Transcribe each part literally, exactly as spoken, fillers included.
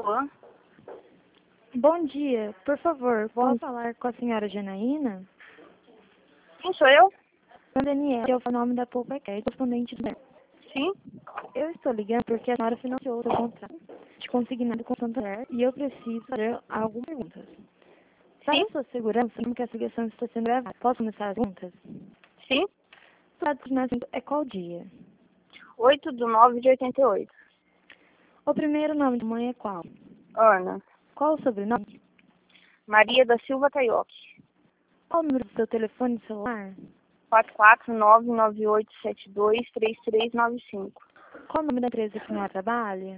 Alô? Bom dia, por favor, Bom- posso falar com a senhora Janaína? Quem sou eu? Sou Daniela, é o nome da Poupaquer, correspondente do Sim? Eu estou ligando porque a senhora financiou o seu contrato de consignado com o Santander e eu preciso fazer algumas perguntas. Para Sim? a sua segurança, como que essa ligação está sendo gravada? Posso começar as perguntas? Sim? O data de nascimento é qual dia? oito de nove de oitenta e oito. O primeiro nome de mãe é qual? Ana. Qual o sobrenome? Maria da Silva Taioki. Qual o número do seu telefone celular? quatro quatro nove nove oito sete dois três três nove cinco. Qual o nome da empresa que a senhora trabalha?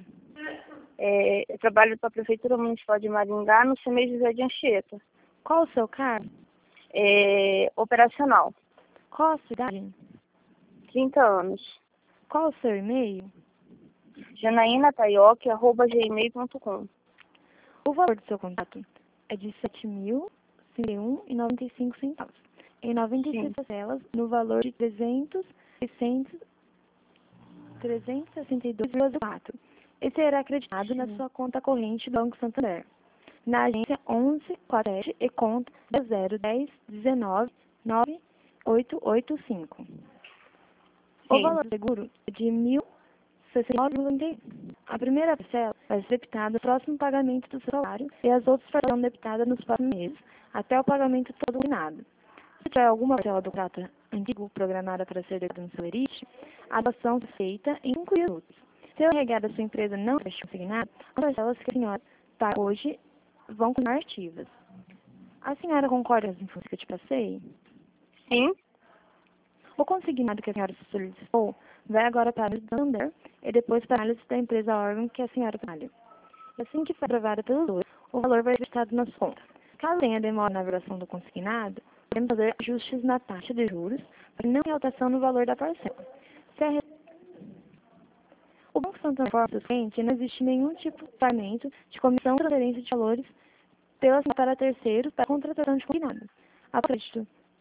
É, eu trabalho para a Prefeitura Municipal de Maringá, no C M E José de Anchieta. Qual o seu cargo? É, operacional. Qual a sua idade? trinta anos. Qual o seu e-mail? janaína taioki arroba gmail ponto com. O valor do seu contrato é de sete mil e cinquenta e um reais e noventa e cinco centavos. Em noventa e seis Sim. parcelas, no valor de trezentos, seiscentos, trezentos e sessenta e dois vírgula quatro. E será acreditado na sua conta corrente do Banco Santander. Na agência onze quarenta e sete e conta zero dez dezenove nove oito oito cinco. O Sim. valor do seguro é de mil e sessenta e nove vírgula noventa e um. A primeira parcela vai ser debitada no próximo pagamento do seu salário e as outras serão debitadas nos próximos meses, até o pagamento todo terminado. Se tiver alguma parcela do contrato antigo programada para ser debitada no seu erite, a doação é feita em cinco minutos. Se o encarregado da sua empresa não estiver consignado, as parcelas que a senhora paga hoje vão continuar ativas. A senhora concorda com as informações que eu te passei? Sim? O consignado que a senhora solicitou vai agora para a análise do Santander e depois para a análise da empresa órgão que a senhora trabalha. E assim que for aprovada pelos dois, o valor vai ser debitado nas contas. Caso tenha demora na versão do consignado, podemos fazer ajustes na taxa de juros para não ter alteração no valor da parcela. Se a re- O Banco Santander informa ao cliente que não existe nenhum tipo de pagamento de comissão ou transferência de valores pela para terceiros para contratação de consignado. A crédito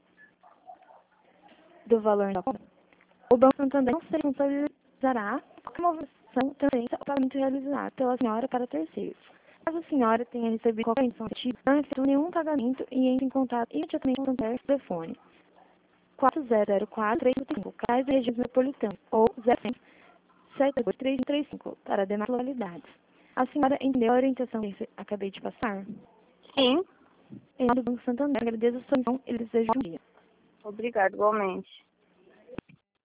do valor da compra, o Banco Santander não se responsabilizará por movimentação, transferência ou pagamento realizado pela senhora para terceiros. Caso a senhora tenha recebido qualquer informação ativa, não efetue nenhum pagamento e entre em contato imediatamente com o Santander por telefone quatro zero zero quatro três cinco, Cais da Região Metropolitana, ou zero cem, sete dois três três cinco, para demais localidades. A senhora entendeu a orientação que eu acabei de passar? Sim. Em nome do Banco Santander, agradeço a sua atenção e desejo um bom dia. Obrigado, igualmente.